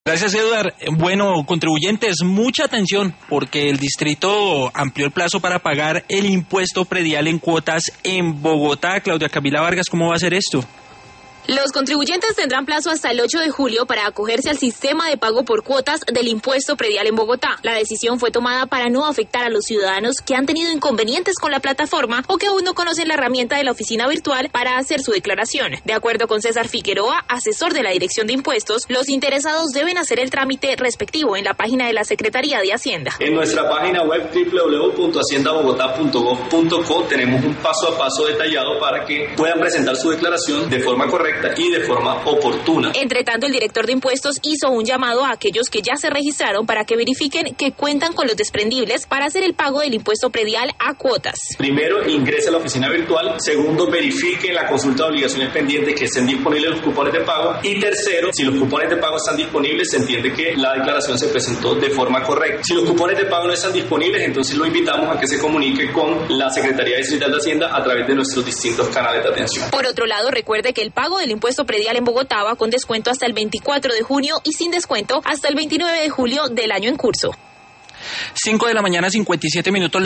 Gracias, Eduard. Bueno, contribuyentes, mucha atención porque el distrito amplió el plazo para pagar el impuesto predial en cuotas en Bogotá. Claudia Camila Vargas, ¿cómo va a ser esto? Los contribuyentes tendrán plazo hasta el 8 de julio para acogerse al sistema de pago por cuotas del impuesto predial en Bogotá. La decisión fue tomada para no afectar a los ciudadanos que han tenido inconvenientes con la plataforma o que aún no conocen la herramienta de la oficina virtual para hacer su declaración. De acuerdo con César Figueroa, asesor de la Dirección de Impuestos, los interesados deben hacer el trámite respectivo en la página de la Secretaría de Hacienda. En nuestra página web www.haciendabogotá.gov.co tenemos un paso a paso detallado para que puedan presentar su declaración de forma correcta y de forma oportuna. Entre tanto, el director de impuestos hizo un llamado a aquellos que ya se registraron para que verifiquen que cuentan con los desprendibles para hacer el pago del impuesto predial a cuotas. Primero, ingrese a la oficina virtual. Segundo, verifique en la consulta de obligaciones pendientes que estén disponibles los cupones de pago. Y tercero, si los cupones de pago están disponibles, se entiende que la declaración se presentó de forma correcta. Si los cupones de pago no están disponibles, entonces lo invitamos a que se comunique con la Secretaría Distrital de Hacienda a través de nuestros distintos canales de atención. Por otro lado, recuerde que el pago del impuesto predial en Bogotá va con descuento hasta el 24 de junio y sin descuento hasta el 29 de julio del año en curso. 5 de la mañana, 57 minutos.